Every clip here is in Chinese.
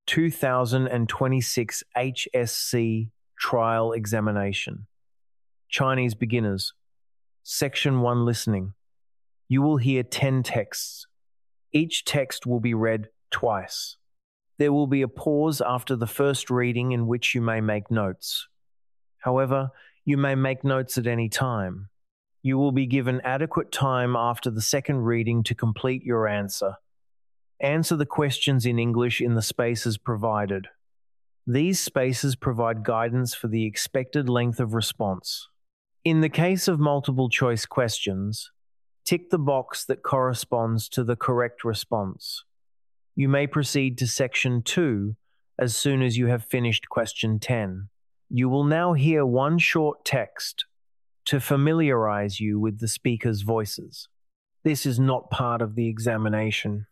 2026 HSC Trial Examination. Chinese Beginners. Section 1 Listening. You will hear 10 texts. Each text will be read twice. There will be a pause after the first reading in which you may make notes. However, you may make notes at any time. You will be given adequate time after the second reading to complete your answer. Answer the questions in English in the spaces provided. These spaces provide guidance for the expected length of response. In the case of multiple choice questions, tick the box that corresponds to the correct response. You may proceed to Section 2 as soon as you have finished Question 10. You will now hear one short text to familiarize you with the speaker's voices. This is not part of the examination.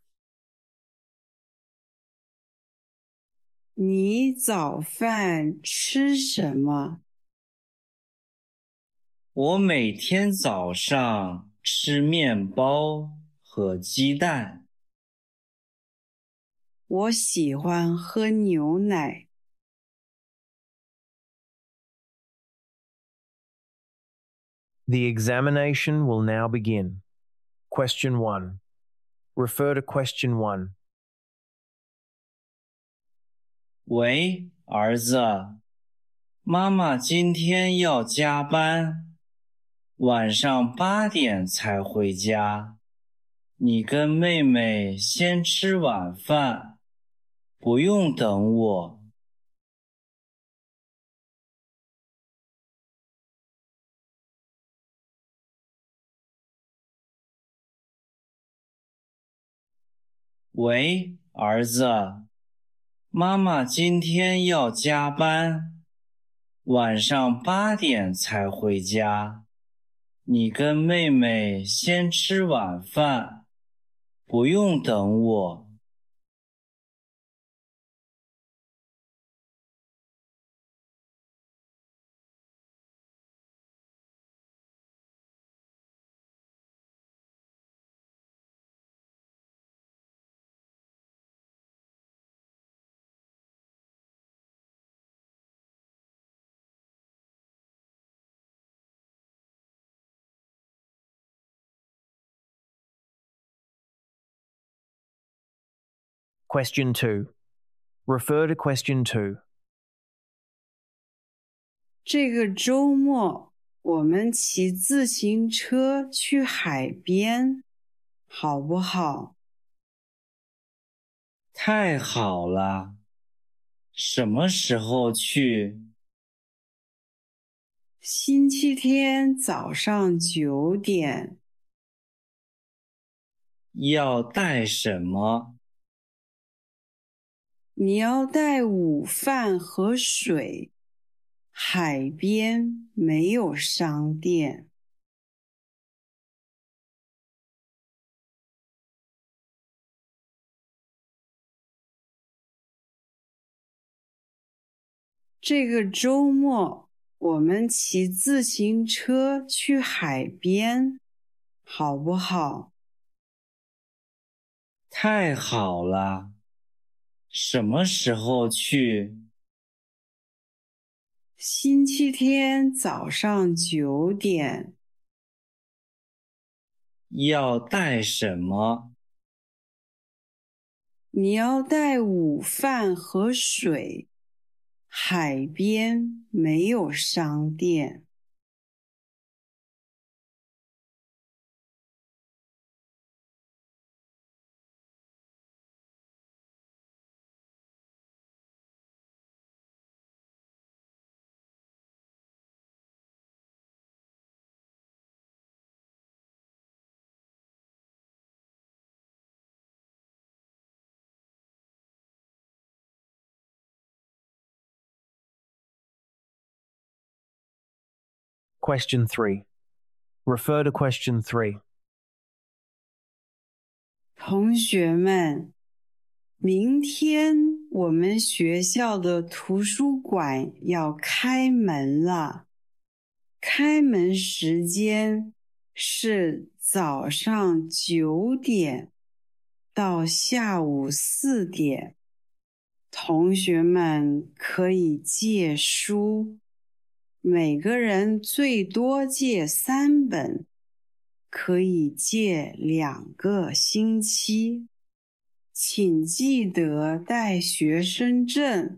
你早饭吃什么？ 我每天早上吃面包和鸡蛋。 我喜欢喝牛奶。 The examination will now begin. Question 1. Refer to Question 1. 喂，儿子，妈妈今天要加班，晚上8点才回家。你跟妹妹先吃晚饭，不用等我。喂，儿子，妈妈今天要加班，晚上8点才回家。你跟妹妹先吃晚饭，不用等我。 Question 2. Refer to Question 2. 这个周末我们骑自行车去海边，好不好？ 太好了，什么时候去？ 星期天早上9点。 要带什么？ 你要带午饭和水。海边没有商店。这个周末我们骑自行车去海边，好不好？ 太好了，什么时候去？ 星期天早上9点。 要带什么？ 你要带午饭和水。海边没有商店。 Question 3. Refer to Question 3. 同学们，明天我们学校的图书馆要开门了。开门时间是早上9点到下午4点。 同学们可以借书，每个人最多借3本，可以借2个星期，请记得带学生证。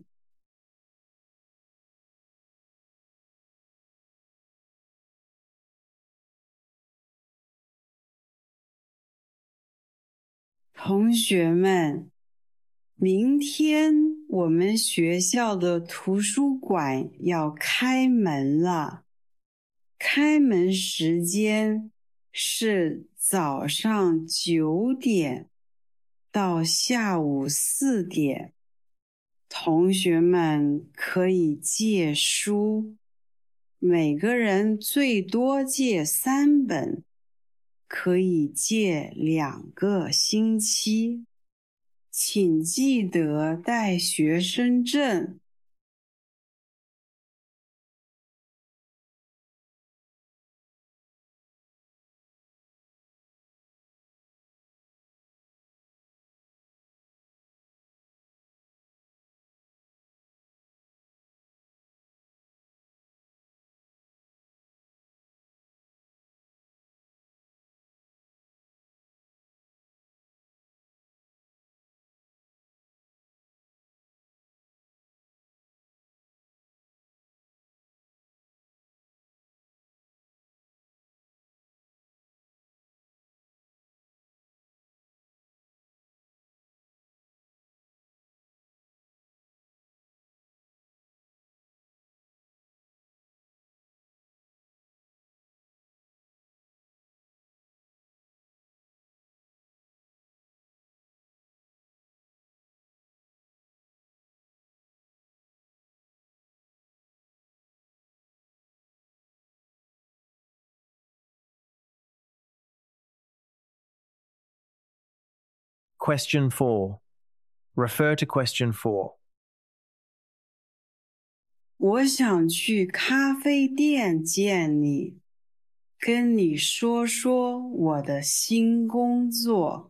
同学们，明天我们学校的图书馆要开门了，开门时间是早上9点到下午4点。同学们可以借书，每个人最多借3本，可以借2个星期，请记得带学生证。 Question 4. Refer to question 4. 我想去咖啡店见你，跟你说说我的新工作。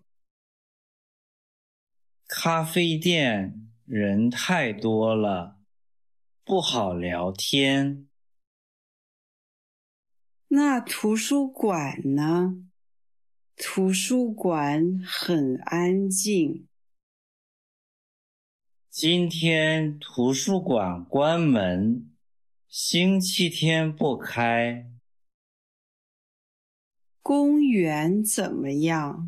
咖啡店人太多了，不好聊天。 那图书馆呢？图书馆很安静。 今天图书馆关门，星期天不开。 公园怎么样？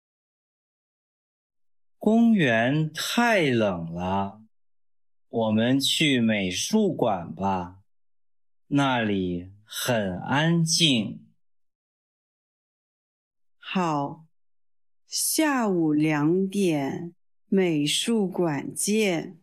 公园太冷了，我们去美术馆吧，那里很安静。 好，下午2点，美术馆见。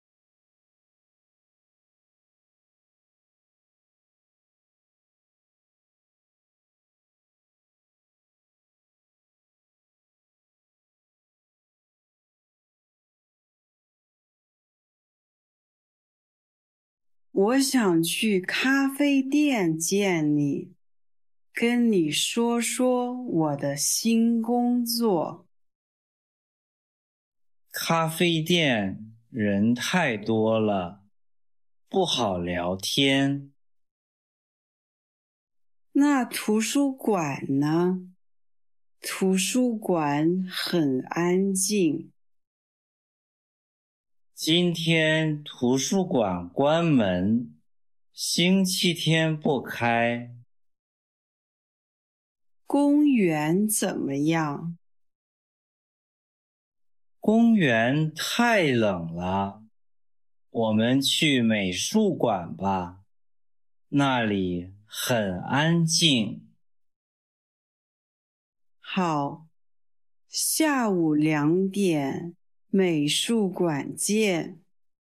我想去咖啡店见你，跟你说说我的新工作。 咖啡店人太多了，不好聊天。 那图书馆呢？图书馆很安静。 今天图书馆关门，星期天不开。 公园怎么样？ 公园太冷了，我们去美术馆吧，那里很安静。 好，下午2点，美术馆见。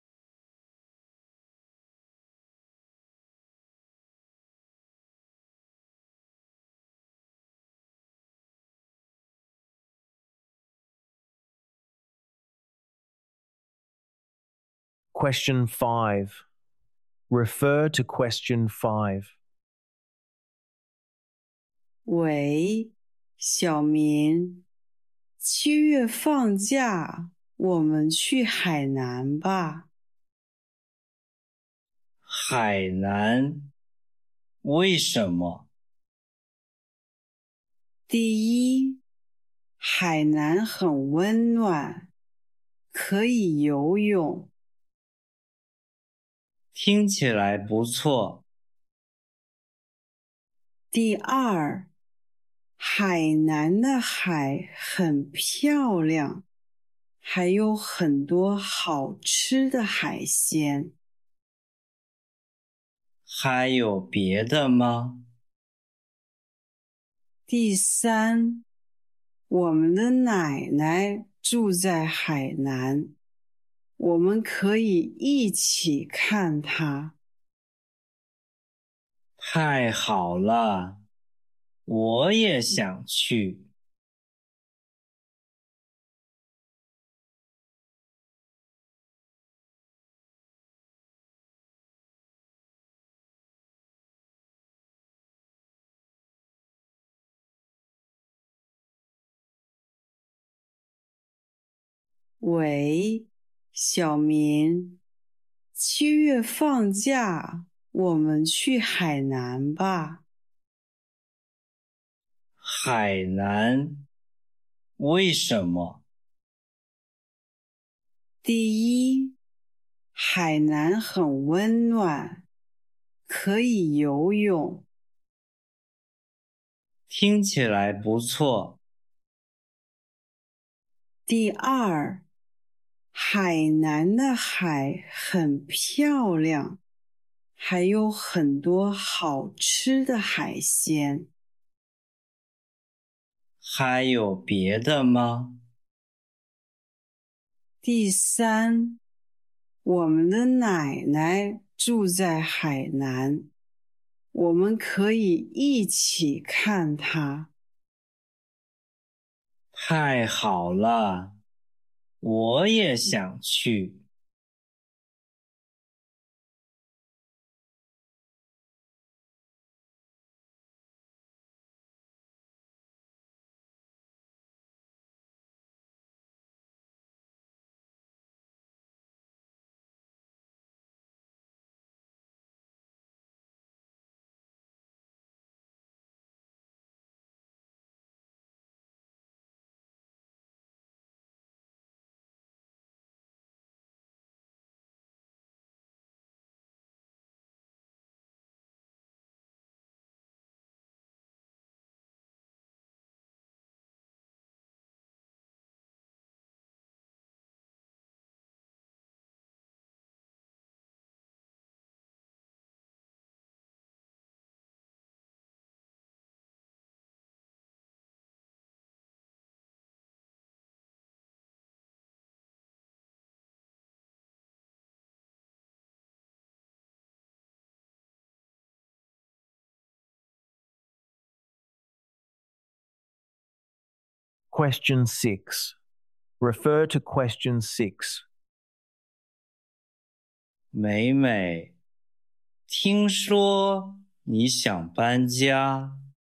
Question 5. Refer to question 5. 喂，小明，7月放假， 我们去海南吧。 海南？为什么？ 第一，海南很温暖，可以游泳。 听起来不错。 第二，海南的海很漂亮，还有很多好吃的海鲜。 还有别的吗？ 第三，我们的奶奶住在海南，我们可以一起看她。 太好了，我也想去。 喂，小明，7月放假，我们去海南吧。 海南？为什么？ 第一，海南很温暖，可以游泳。 听起来不错。 第二，海南的海很漂亮，还有很多好吃的海鲜。 还有别的吗？ 第三，我们的奶奶住在海南，我们可以一起看她。 太好了，我也想去。 Question 6. Refer to question 6. 美美，听说你想搬家？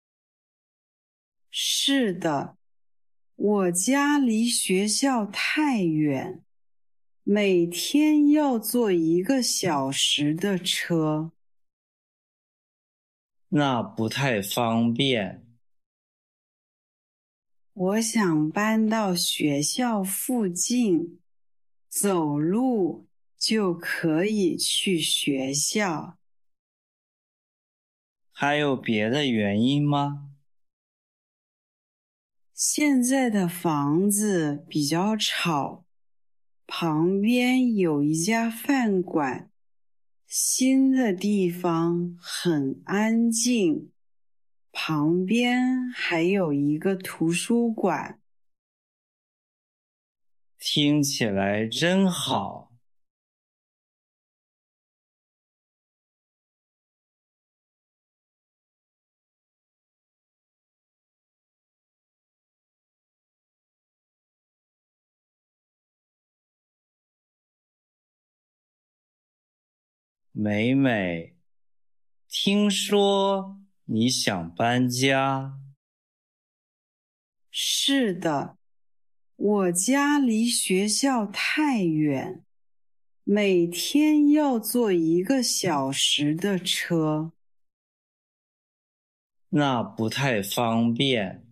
是的，我家离学校太远，每天要坐1个小时的车。 那不太方便。 我想搬到学校附近，走路就可以去学校。 还有别的原因吗？ 现在的房子比较吵，旁边有一家饭馆，新的地方很安静，旁边还有一个图书馆。 听起来真好。美美，听说你想搬家？ 是的， 我家离学校太远，每天要坐1个小时的车。 那不太方便。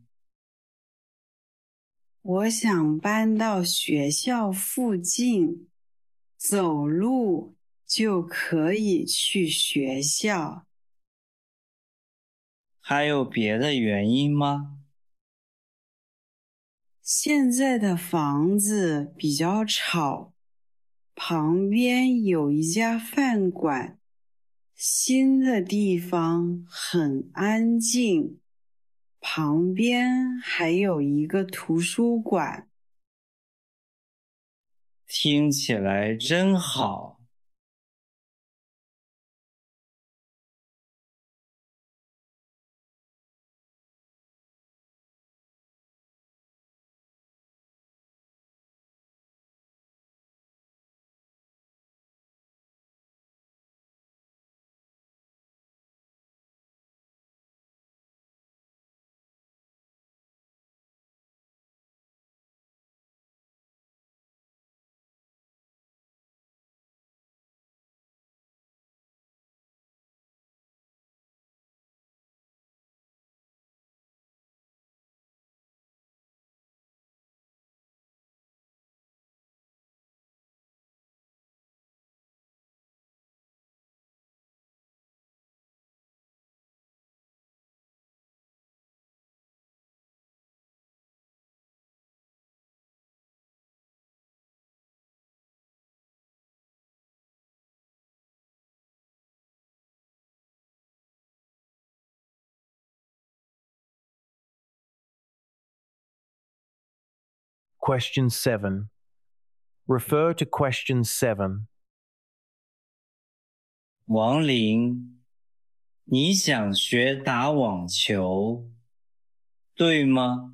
我想搬到学校附近，走路就可以去学校。 还有别的原因吗？ 现在的房子比较吵，旁边有一家饭馆，新的地方很安静，旁边还有一个图书馆。 听起来真好。 Question 7. Refer to question 7. 王林，你想学打网球，对吗？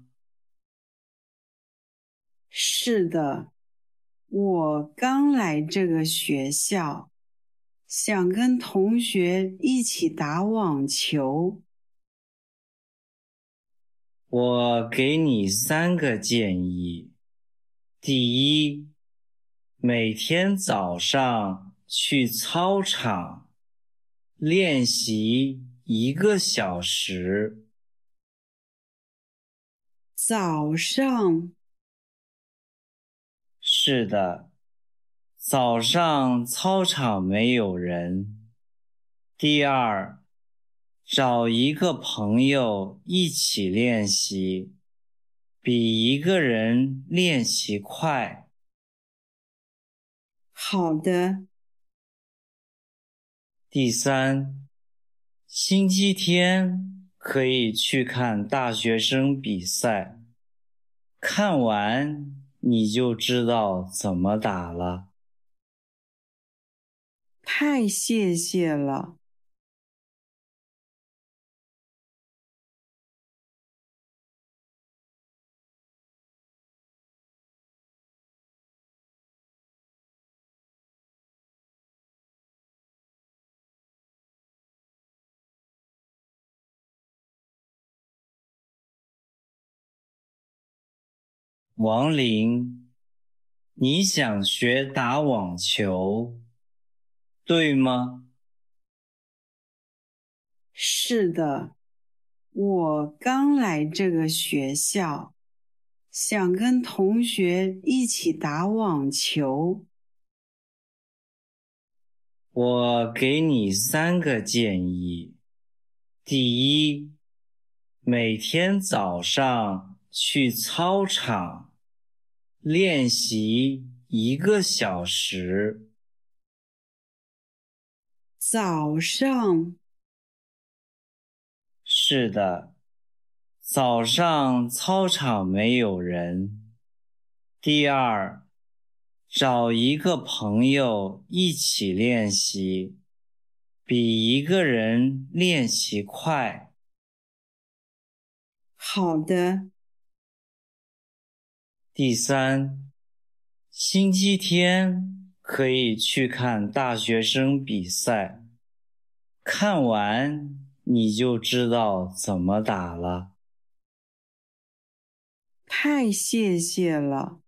是的，我刚来这个学校，想跟同学一起打网球。 我给你3个建议。第一，每天早上去操场练习1个小时。 早上， 是的，早上操场没有人。第二，找一个朋友一起练习，比一个人练习快。 好的， 第三，星期天可以去看大学生比赛，看完你就知道怎么打了。 太谢谢了。 王林，你想学打网球，对吗？ 是的，我刚来这个学校，想跟同学一起打网球。 我给你3个建议。第一，每天早上去操场练习1个小时。 早上， 是的，早上操场没有人。第二，找一个朋友一起练习，比一个人练习快。 好的， 第三，星期天可以去看大学生比赛，看完你就知道怎么打了。 太谢谢了。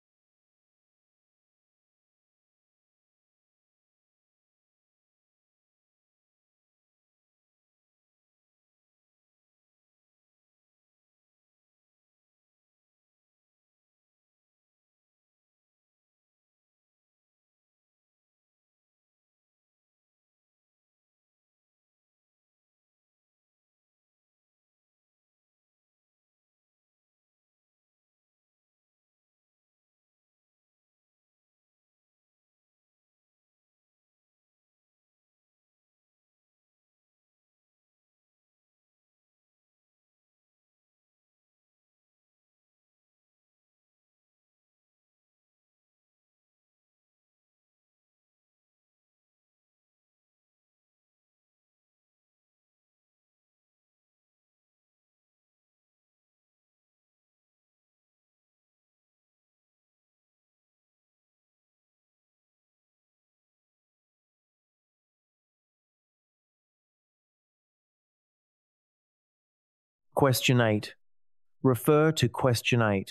Question 8. Refer to question 8.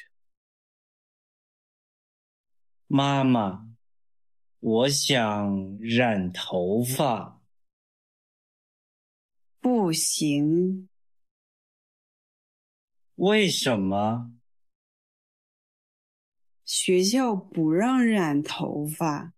妈妈，我想染头发。 不行， 为什么？ 学校不让染头发。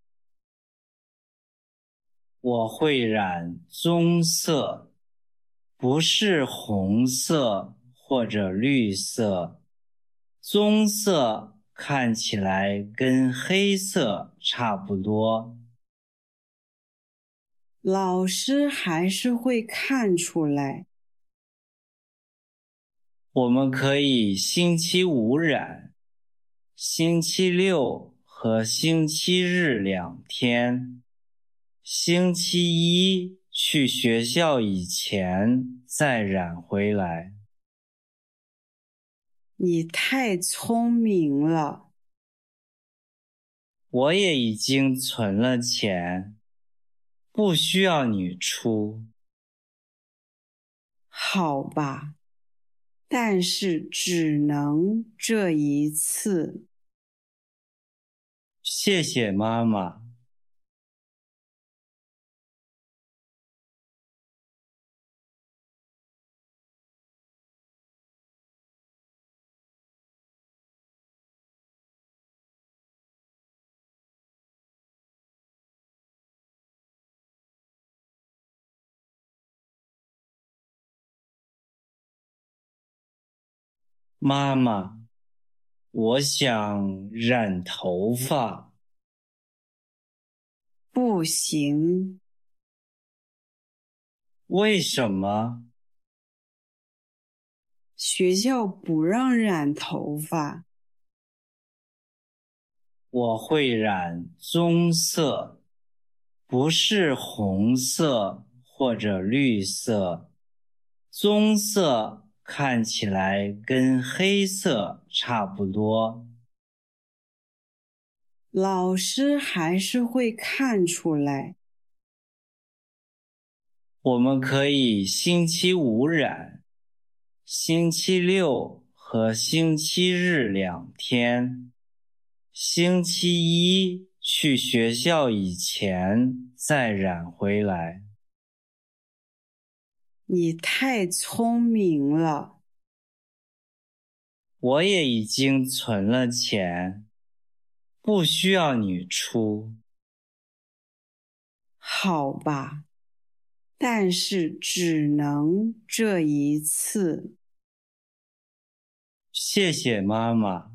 我会染棕色，不是红色或者绿色。棕色看起来跟黑色差不多。 老师还是会看出来。 我们可以星期五染，星期六和星期日2天。星期一去学校以前再染回来。 你太聪明了。 我也已经存了钱，不需要你出。 好吧，但是只能这一次。 谢谢妈妈。妈妈，我想染头发。 不行， 为什么？ 学校不让染头发。 我会染棕色，不是红色或者绿色。棕色看起来跟黑色差不多。 老师还是会看出来。 我们可以星期五染，星期六和星期日2天。星期一去学校以前再染回来。 你太聪明了。 我也已经存了钱，不需要你出。 好吧，但是只能这一次。 谢谢妈妈。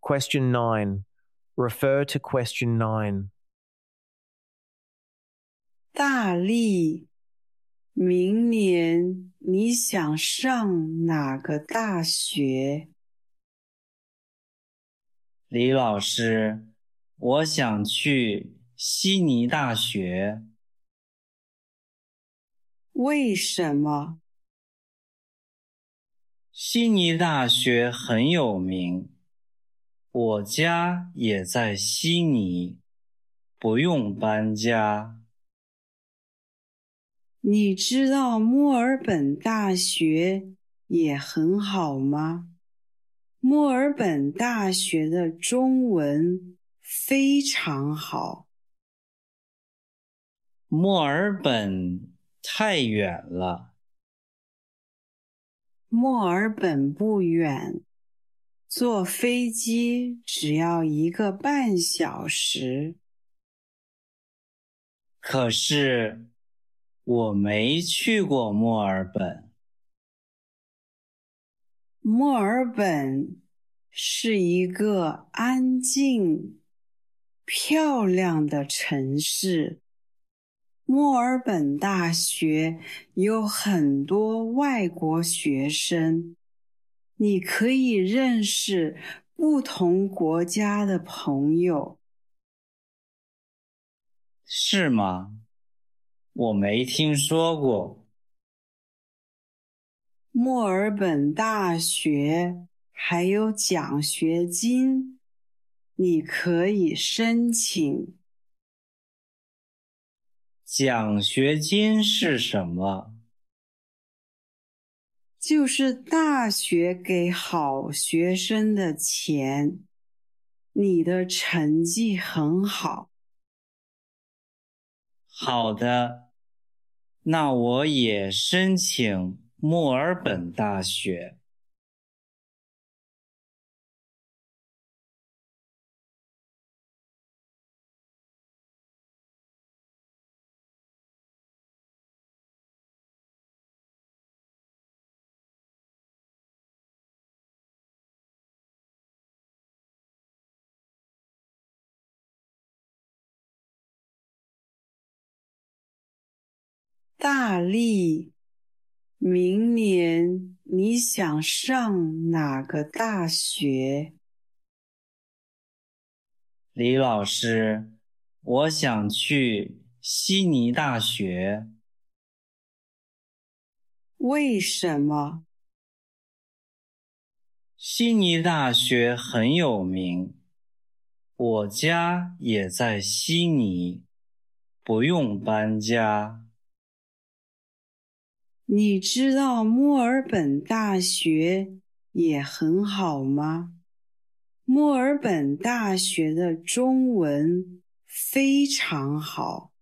Question 9. Refer to question 9. 大力，明年你想上哪个大学？ 李老师，我想去悉尼大学。 为什么？ 悉尼大学很有名，我家也在悉尼，不用搬家。 你知道墨尔本大学也很好吗？墨尔本大学的中文非常好。 墨尔本太远了。 墨尔本不远，坐飞机只要1个半小时。 可是我没去过墨尔本。 墨尔本是一个安静、漂亮的城市。墨尔本大学有很多外国学生，你可以认识不同国家的朋友。 是吗？我没听说过。 墨尔本大学还有奖学金，你可以申请。 奖学金是什么？ 就是大学给好学生的钱。你的成绩很好。 好的，那我也申请墨尔本大学。 大力，明年你想上哪个大学？ 李老师，我想去悉尼大学。 为什么？ 悉尼大学很有名，我家也在悉尼，不用搬家。 你知道墨尔本大学也很好吗？墨尔本大学的中文非常好。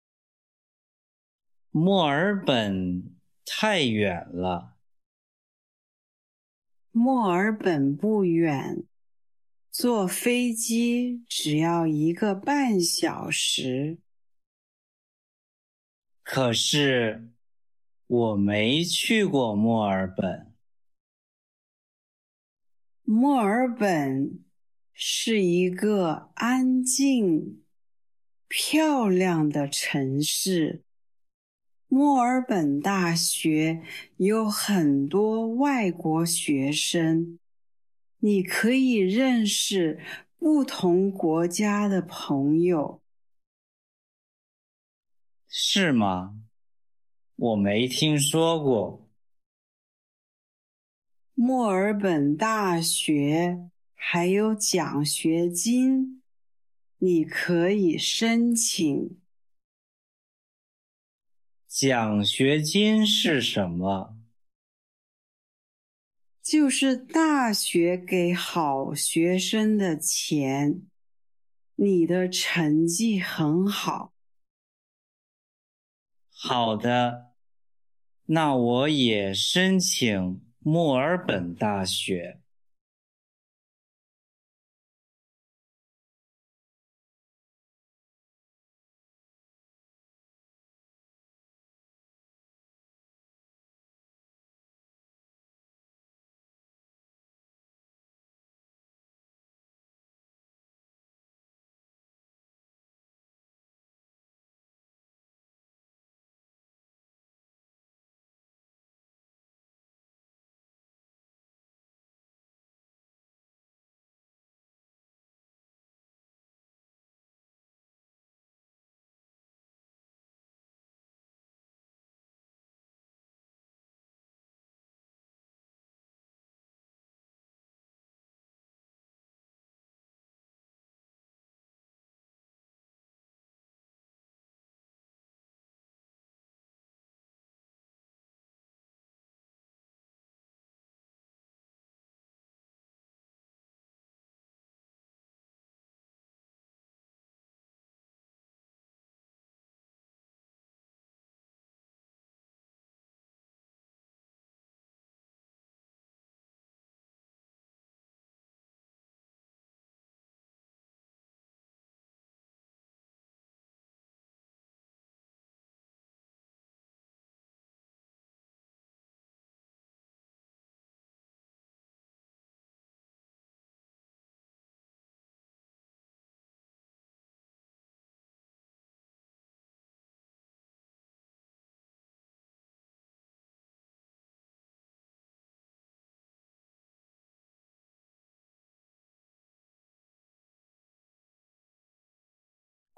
墨尔本太远了。 墨尔本不远，坐飞机只要1个半小时。 可是我没去过墨尔本。 墨尔本是一个安静、漂亮的城市。墨尔本大学有很多外国学生，你可以认识不同国家的朋友。 是吗？我没听说过。 墨尔本大学还有奖学金，你可以申请。 奖学金是什么？ 就是大学给好学生的钱。你的成绩很好。 好的，那我也申请墨尔本大学。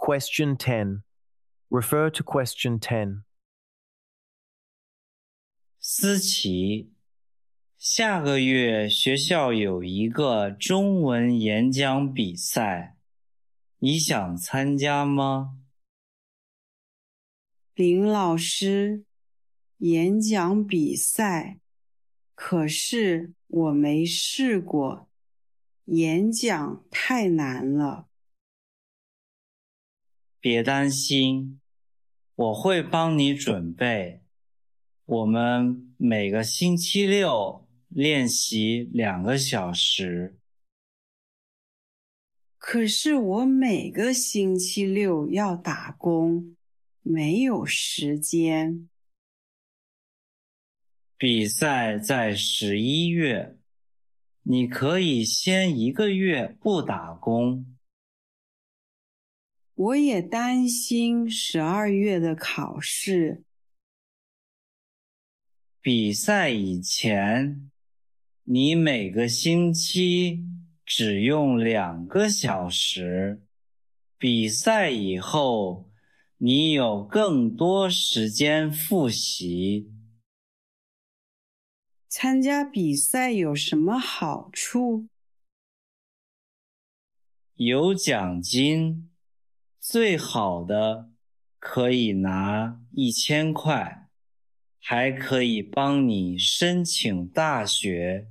Question 10. Refer to question 10. 思琪，下个月学校有一个中文演讲比赛，你想参加吗？ 林老师，演讲比赛，可是我没试过，演讲太难了。 别担心，我会帮你准备。我们每个星期六练习2个小时。 可是我每个星期六要打工，没有时间。 比赛在11月，你可以先1个月不打工。 我也担心12月的考试。 比赛以前，你每个星期只用2个小时。比赛以后，你有更多时间复习。 参加比赛有什么好处？ 有奖金，最好的可以拿1000块，还可以帮你申请大学。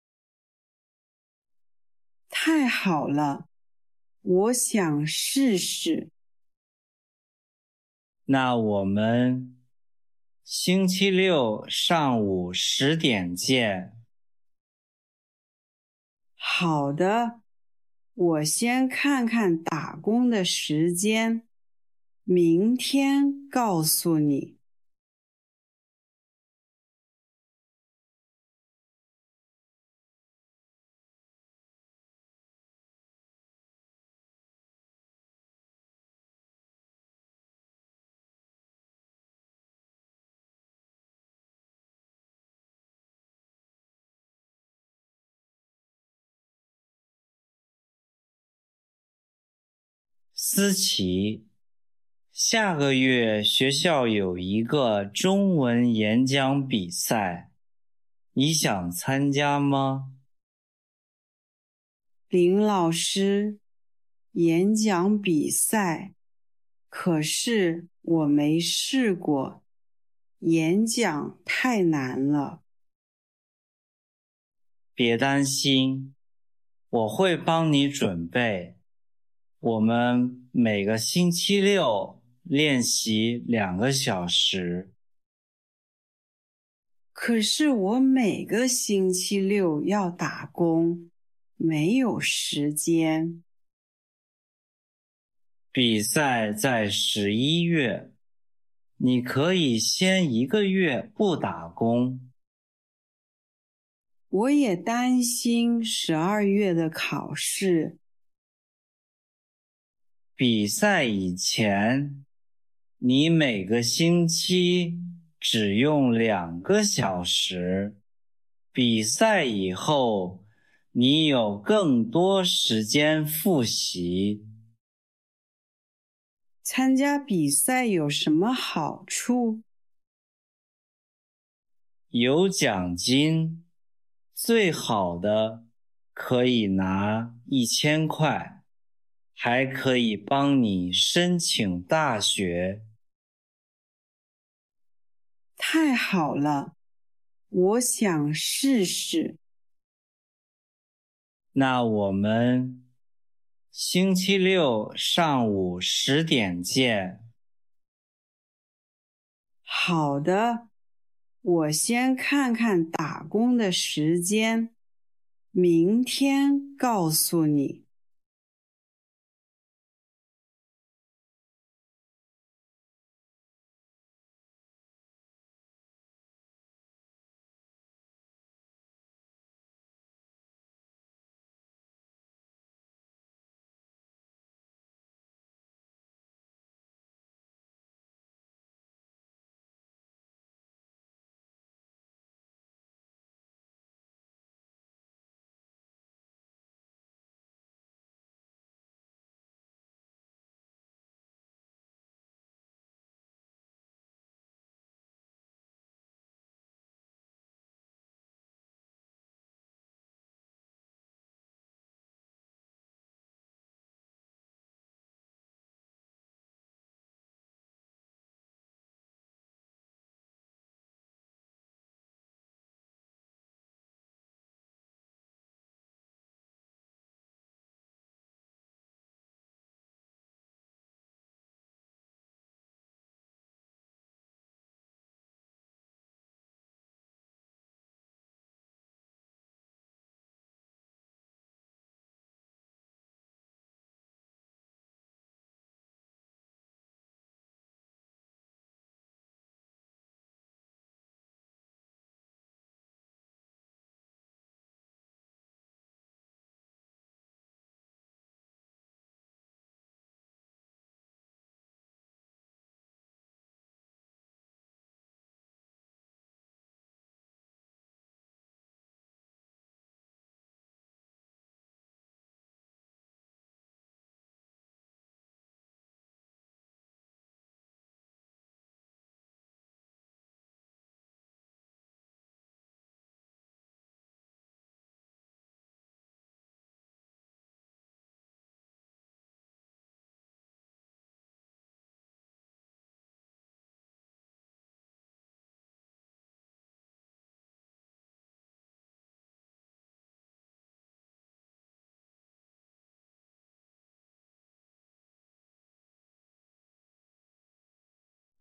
太好了，我想试试。 那我们星期六上午10点见。 好的，我先看看打工的时间，明天告诉你。 思琪，下个月学校有一个中文演讲比赛，你想参加吗？ 林老师，演讲比赛，可是我没试过，演讲太难了。 别担心，我会帮你准备。我们每个星期六练习2个小时。 可是我每个星期六要打工，没有时间。 比赛在11月，你可以先1个月不打工。 我也担心12月的考试。 比赛以前，你每个星期只用2个小时。比赛以后，你有更多时间复习。 参加比赛有什么好处？ 有奖金，最好的可以拿1000块，还可以帮你申请大学。 太好了，我想试试。 那我们星期六上午10点见。 好的，我先看看打工的时间，明天告诉你。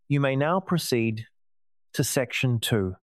You may now proceed to Section 2.